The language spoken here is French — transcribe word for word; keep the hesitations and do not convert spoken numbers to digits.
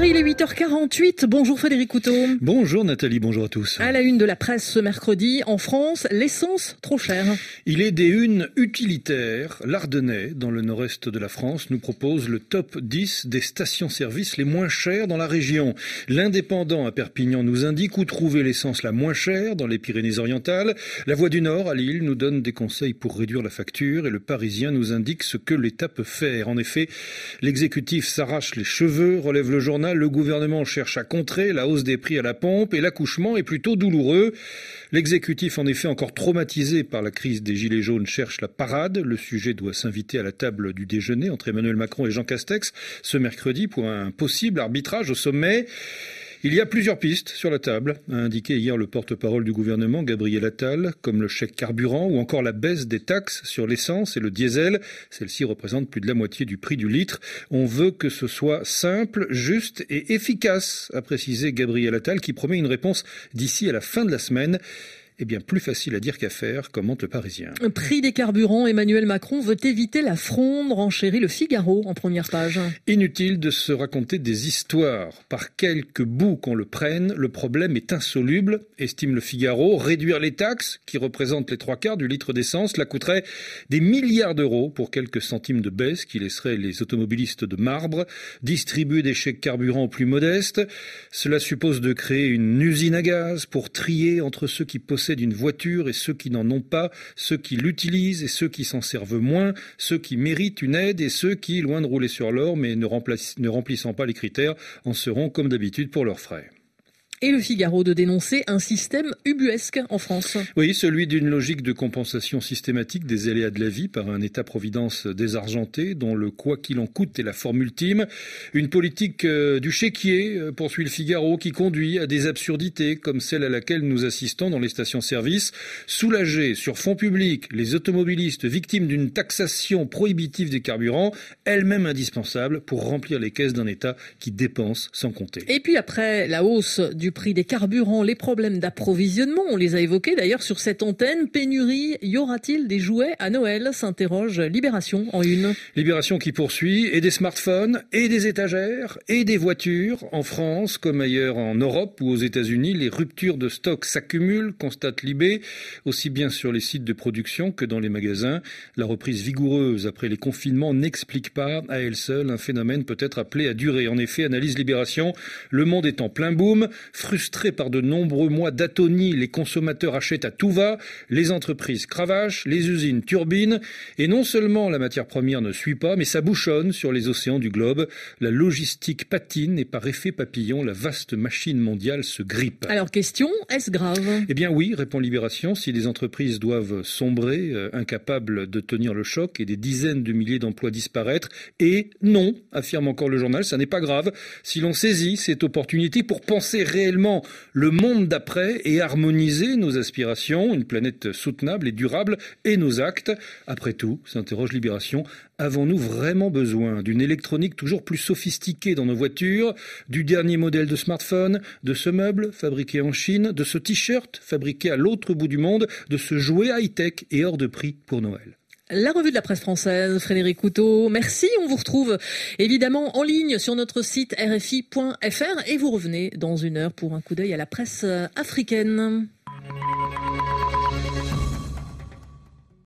Paris, il est huit heures quarante-huit. Bonjour Frédéric Couteau. Bonjour Nathalie, bonjour à tous. À la une de la presse ce mercredi, en France, l'essence trop chère. Il est des unes utilitaires. L'Ardennais, dans le nord-est de la France, nous propose le top dix des stations-service les moins chères dans la région. L'Indépendant à Perpignan nous indique où trouver l'essence la moins chère dans les Pyrénées-Orientales. La Voix du Nord à Lille nous donne des conseils pour réduire la facture et le Parisien nous indique ce que l'État peut faire. En effet, l'exécutif s'arrache les cheveux, relève le journal, le gouvernement cherche à contrer la hausse des prix à la pompe et l'accouchement est plutôt douloureux. L'exécutif, en effet, encore traumatisé par la crise des Gilets jaunes, cherche la parade. Le sujet doit s'inviter à la table du déjeuner entre Emmanuel Macron et Jean Castex ce mercredi pour un possible arbitrage au sommet. Il y a plusieurs pistes sur la table, a indiqué hier le porte-parole du gouvernement, Gabriel Attal, comme le chèque carburant ou encore la baisse des taxes sur l'essence et le diesel. Celle-ci représente plus de la moitié du prix du litre. On veut que ce soit simple, juste et efficace, a précisé Gabriel Attal, qui promet une réponse d'ici à la fin de la semaine. Eh bien, plus facile à dire qu'à faire, commente le Parisien. Prix des carburants, Emmanuel Macron veut éviter la fronde, renchérit le Figaro en première page. Inutile de se raconter des histoires. Par quelque bout qu'on le prenne, le problème est insoluble, estime le Figaro. Réduire les taxes, qui représentent les trois quarts du litre d'essence, cela coûterait des milliards d'euros pour quelques centimes de baisse qui laisseraient les automobilistes de marbre. Distribuer des chèques carburant aux plus modestes, cela suppose de créer une usine à gaz pour trier entre ceux qui possèdent d'une voiture et ceux qui n'en ont pas, ceux qui l'utilisent et ceux qui s'en servent moins, ceux qui méritent une aide et ceux qui, loin de rouler sur l'or, mais ne, remplace, ne remplissant pas les critères, en seront comme d'habitude pour leurs frais. Et le Figaro de dénoncer un système ubuesque en France. Oui, celui d'une logique de compensation systématique des aléas de la vie par un État-providence désargenté dont le quoi qu'il en coûte est la forme ultime. Une politique euh, du chéquier, euh, poursuit le Figaro, qui conduit à des absurdités comme celle à laquelle nous assistons dans les stations-service. Soulager sur fonds publics les automobilistes victimes d'une taxation prohibitive des carburants, elle-même indispensable pour remplir les caisses d'un État qui dépense sans compter. Et puis après la hausse du prix des carburants, les problèmes d'approvisionnement, on les a évoqués d'ailleurs sur cette antenne. Pénurie, y aura-t-il des jouets à Noël, s'interroge Libération en une. Libération qui poursuit, et des smartphones, et des étagères, et des voitures. En France, comme ailleurs en Europe ou aux États-Unis, les ruptures de stock s'accumulent, constate Libé, aussi bien sur les sites de production que dans les magasins. La reprise vigoureuse après les confinements n'explique pas à elle seule un phénomène peut-être appelé à durer. En effet, analyse Libération, le monde est en plein boom. Frustrés par de nombreux mois d'atonie, les consommateurs achètent à tout va, les entreprises cravachent, les usines turbinent, et non seulement la matière première ne suit pas, mais ça bouchonne sur les océans du globe. La logistique patine et par effet papillon, la vaste machine mondiale se grippe. Alors question, est-ce grave ? Eh bien oui, répond Libération, si des entreprises doivent sombrer, euh, incapables de tenir le choc et des dizaines de milliers d'emplois disparaître, et non, affirme encore le journal, ça n'est pas grave, si l'on saisit cette opportunité pour penser réellement le monde d'après et harmoniser nos aspirations, une planète soutenable et durable, et nos actes. Après tout, s'interroge Libération, avons-nous vraiment besoin d'une électronique toujours plus sophistiquée dans nos voitures, du dernier modèle de smartphone, de ce meuble fabriqué en Chine, de ce t-shirt fabriqué à l'autre bout du monde, de ce jouet high-tech et hors de prix pour Noël? La revue de la presse française, Frédéric Couteau. Merci, on vous retrouve évidemment en ligne sur notre site R F I point F R et vous revenez dans une heure pour un coup d'œil à la presse africaine.